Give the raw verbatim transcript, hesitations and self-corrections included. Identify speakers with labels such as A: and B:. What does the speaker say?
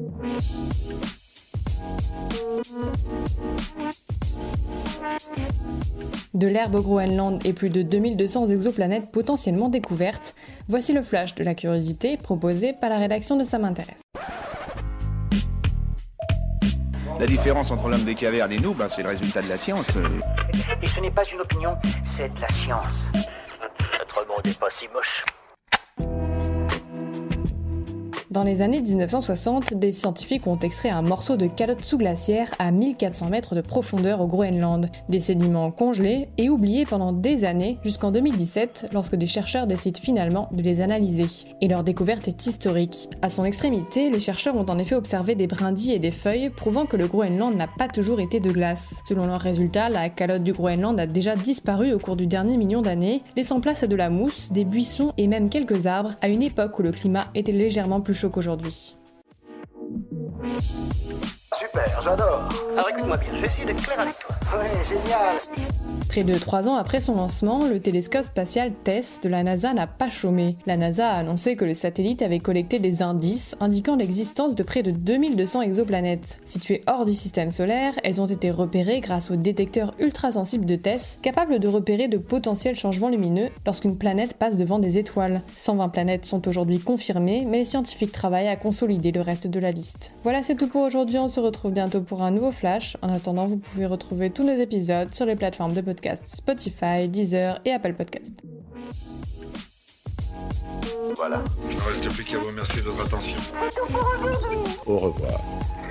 A: De l'herbe au Groenland et plus de deux mille deux cents exoplanètes potentiellement découvertes, voici le flash de la curiosité proposé par la rédaction de Ça m'intéresse.
B: La différence entre l'homme des cavernes et nous, ben, c'est le résultat de la science.
C: Et ce n'est pas une opinion, c'est de la science. Notre monde n'est pas si moche.
A: Dans les années dix-neuf cent soixante, des scientifiques ont extrait un morceau de calotte sous-glaciaire à mille quatre cents mètres de profondeur au Groenland, des sédiments congelés et oubliés pendant des années jusqu'en deux mille dix-sept lorsque des chercheurs décident finalement de les analyser. Et leur découverte est historique. À son extrémité, les chercheurs ont en effet observé des brindilles et des feuilles prouvant que le Groenland n'a pas toujours été de glace. Selon leurs résultats, la calotte du Groenland a déjà disparu au cours du dernier million d'années, laissant place à de la mousse, des buissons et même quelques arbres à une époque où le climat était légèrement plus chaud qu'aujourd'hui.
C: Super, j'adore. Alors écoute-moi bien, je vais essayer d'être clair avec toi. Ouais, génial.
A: Près de trois ans après son lancement, le télescope spatial TESS de la NASA n'a pas chômé. La NASA a annoncé que le satellite avait collecté des indices indiquant l'existence de près de deux mille deux cents exoplanètes. Situées hors du système solaire, elles ont été repérées grâce au détecteur ultrasensible de TESS, capable de repérer de potentiels changements lumineux lorsqu'une planète passe devant des étoiles. cent vingt planètes sont aujourd'hui confirmées, mais les scientifiques travaillent à consolider le reste de la liste. Voilà, c'est tout pour aujourd'hui, on se retrouve bientôt pour un nouveau flash. En attendant, vous pouvez retrouver tous nos épisodes sur les plateformes de podcast Spotify, Deezer et Apple Podcast.
D: Voilà. Il ne reste plus qu'à vous remercier de votre attention.
E: Au revoir.